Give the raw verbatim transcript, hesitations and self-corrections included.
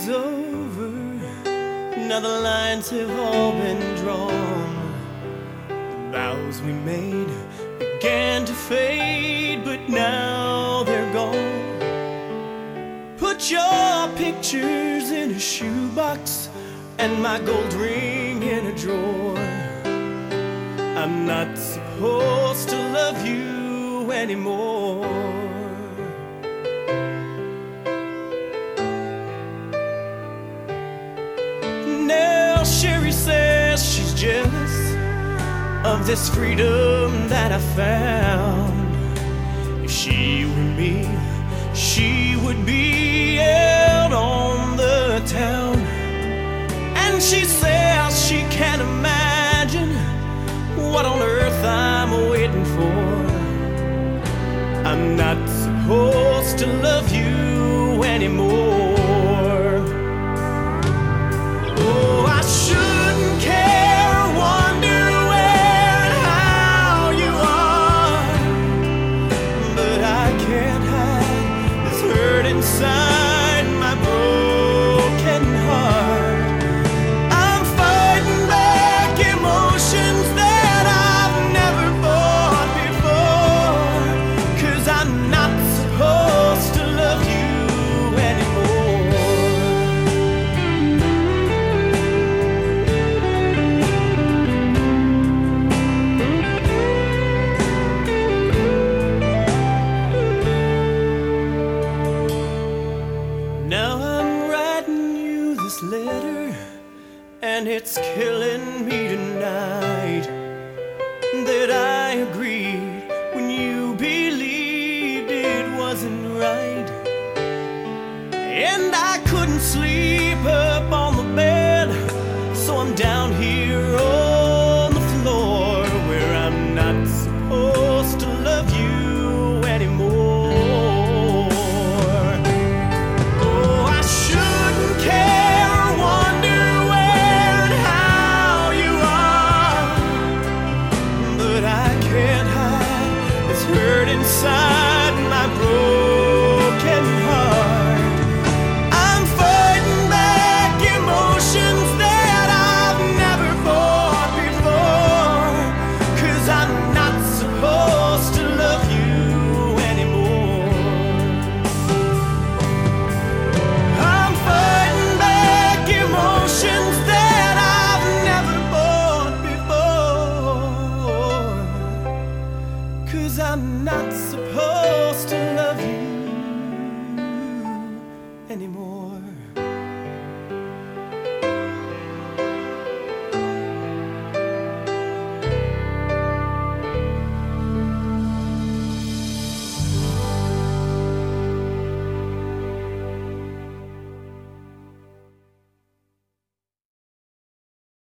is over. Now the lines have all been drawn. The vows we made began to fade, but now they're gone. Put your pictures in a shoebox and my gold ring in a drawer. I'm not supposed to love you anymore. Now Sherry says she's jealous of this freedom that I found. If she were me, she would be out on the town. And she says she can't imagine what on earth I'm waiting for. I'm not supposed to love you anymore. Oh, I shouldn't care, wonder where and how you are, but I can't hide this hurt inside my broken heart. I'm fighting back emotions that I've never fought before, 'cause I'm not supposed to love you anymore. Now I'm writing you this letter, and it's killing me tonight that I agreed when you believed it wasn't right. And I couldn't sleep up on the bed, so I'm down here on the floor where I'm not supposed to love you anymore. Oh, I shouldn't care, wonder where and how you are, but I can't hide this hurt inside my broken heart. I'm fighting back emotions that I've never fought before, 'cause I'm not supposed to love you anymore. I'm fighting back emotions that I've never fought before, 'cause I'm not supposed to